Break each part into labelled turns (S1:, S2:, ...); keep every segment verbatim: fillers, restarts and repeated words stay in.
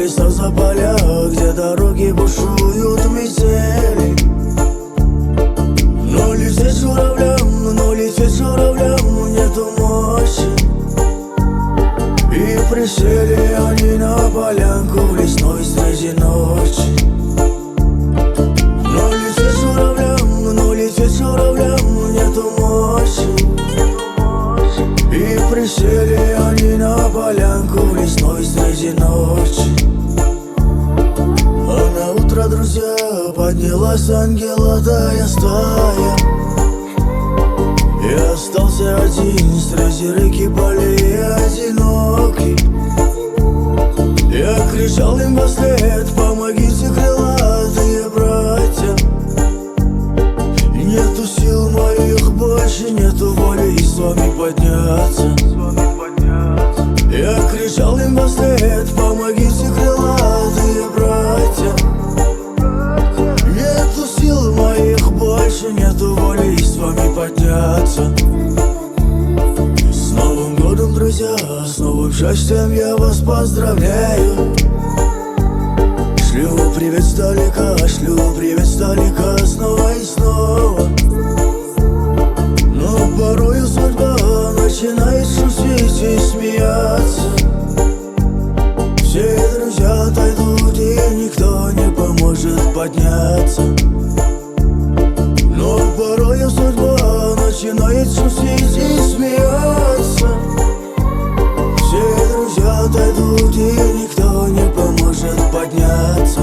S1: леса, за поля, где дороги бушуют метели. Но лететь журавлям, но лететь журавлям нету мощи. И присели они на полянку в лесной среди ночи. Но лететь журавлям, но лететь журавлям нету мощи. И присели они на полянку в лесной среди ночи. А на утро, друзья, поднялась ангелатая стая. И остался один среди реки полей одинокий. Я кричал им вслед: помогите, крылатые братья. Нету сил моих больше, нету воли с вами подняться. Я кричал им вслед: помогите, крылатые братья. Нету сил моих больше, нету воли с вами подняться. С Новым годом, друзья, с новым счастьем я вас поздравляю. Шлю привет сдалека, шлю привет сдалека снова и снова. Но порою судьба начинает шутить и смеяться. Все друзья отойдут, и никто не поможет подняться. Но порою судьба начинает шутить и смеяться. Все друзья отойдут, и никто не поможет подняться.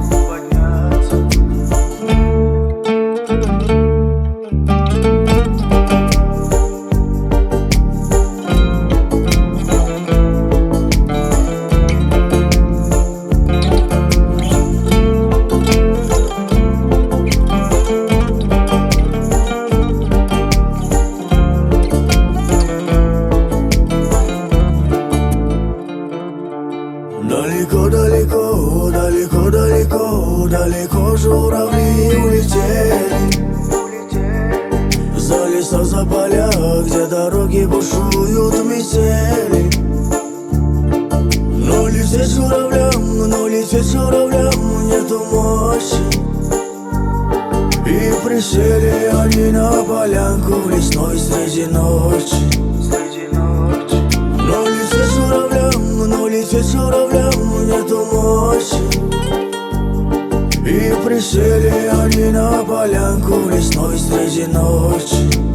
S1: Далеко-далеко, далеко-далеко, далеко журавли улетели. За леса, за поля, где дороги бушуют метели. Но лететь журавлям, но лететь журавлям нету мощи. И присели они на полянку в лесной среди ночи. Но лететь журавлям, но лететь журавлям нету мощи. И присели они на полянку в лесной среди ночи.